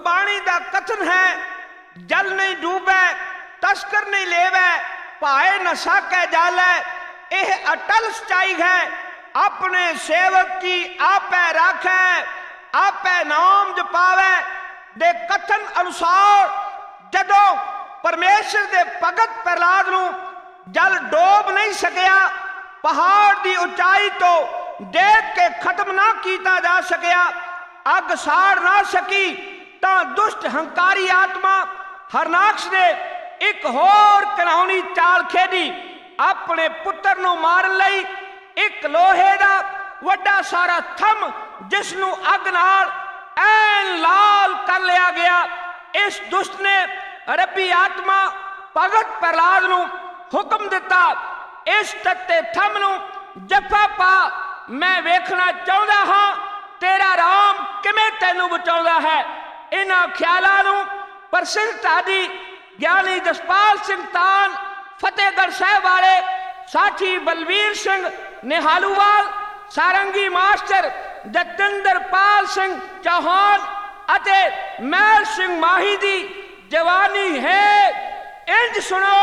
गुरबाणी दा कथन है, जल नहीं डूबे तस्कर नहीं लेवे, पाए न साके जाले। यह अटल सच्चाई है, अपने सेवक की आपे राखे, आपे नाम जपावे। दे कथन अनुसार जदों परमेश्वर दे भगत प्रहलाद नूं जल डोब नहीं सकिया, पहाड़ की उचाई तो देख के खत्म ना किया जा सकिया, अग साड़ ना सकी, तो दुष्ट हंकारी आत्मा हरनाक्ष ने एक होर घिनौनी चाल खेडी। अपने पुत्र नूं मारन लई एक लोहे दा वड्डा सारा थम जिसनूं अग नाल ऐन लाल कर लिया गया। इस दुष्ट ने रब्बी आत्मा भगत प्रहलाद नूं हुक्म दिता, इस तत्ते थम नूं जफा पा, मैं वेखना चाहुंदा हां तेरा राम किवें तैनूं बचाउंदा है। इन्हां ख्यालां नूं प्रसिद्ध ढाडी ज्ञानी जसपाल सिंह तान फतेहगढ़ साहिब वाले, साथी बलवीर सिंह निहालूवाल, सारंगी मास्टर जतिंदरपाल सिंह चौहान अते महल सिंह माही दी जवानी है। इंज सुनो।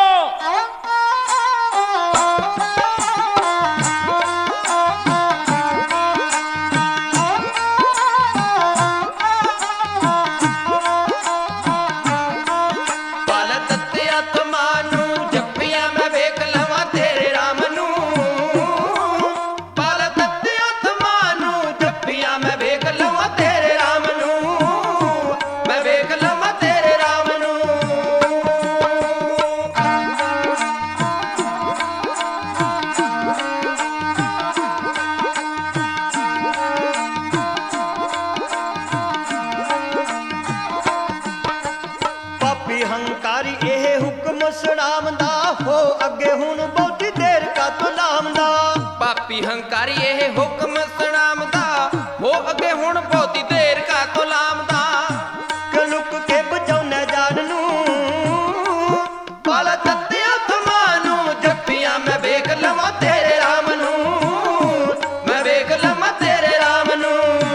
पापी हंकारी यह हुक्म सुनामदा, हो अगे हुण बहुती देर का तो लामदा। कलुक के बचाउने जान नूं, पाला तत्या थमानू जप्पियां मैं वेख लवां तेरे राम नूं, मैं वेख लवां तेरे राम नूं।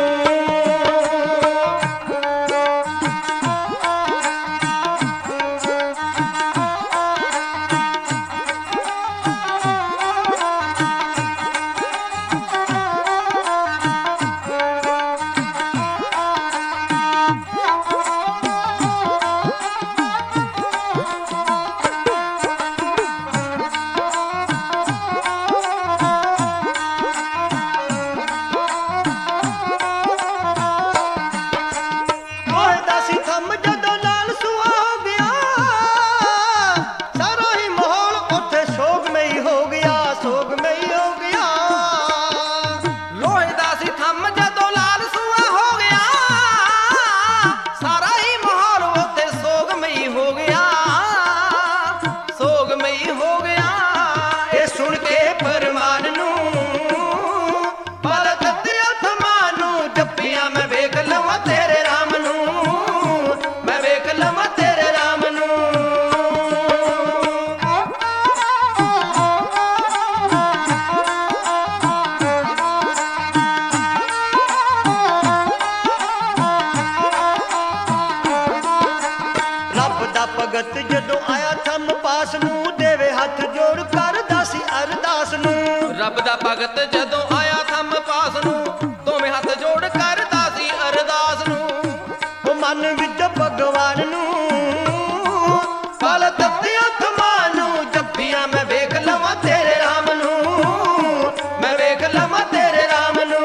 भगत जदों आया थम पास नूं, देवे हथ जोड़ कर दासी अरदास नूं। रब दा भगत जदों आया थम पास नूं, दोवें हथ जोड़ कर दासी अरदास नूं। ओ मन विच भगवान नूं, पाल तत्या थमानू जप्पियां मैं वेख लवां तेरे राम नूं, मैं वेख लवां तेरे राम नूं।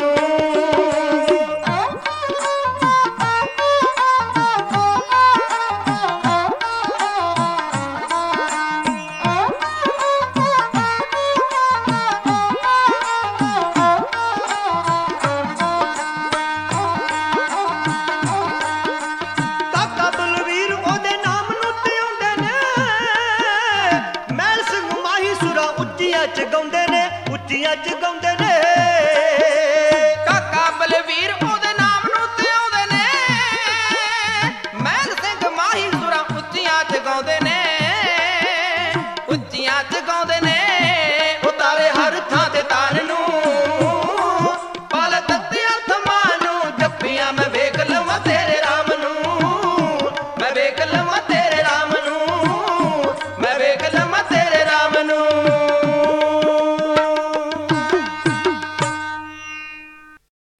ਉੱਚੀਆਂ ਚ ਗਾਉਂਦੇ ਨੇ ਕਾਕਾ ਬਲਵੀਰ ਉਹਦੇ ਨਾਮ ਨੂੰ ਤੇ ਆਉਂਦੇ ਨੇ, ਮਹਿਲ ਸਿੰਘ ਮਾਹੀ ਸੁਰਾਂ ਉੱਚੀਆਂ ਚ ਗਾਉਂਦੇ ਨੇ, ਉੱਚੀਆਂ ਚ ਗਾਉਂਦੇ ਨੇ। ਉਤਾਰੇ ਹਰ ਥਾਂ ਤੇ ਤਾਨ ਨੂੰ, ਪਾਲ ਤੱਤਿਆ ਥਮਾਂ ਨੂੰ ਜੱਫੀਆਂ ਮੈਂ ਵੇਖ ਲਵਾਂ ਤੇਰੇ ਰਾਮ ਲਵਾਂ ਤੇਰੇ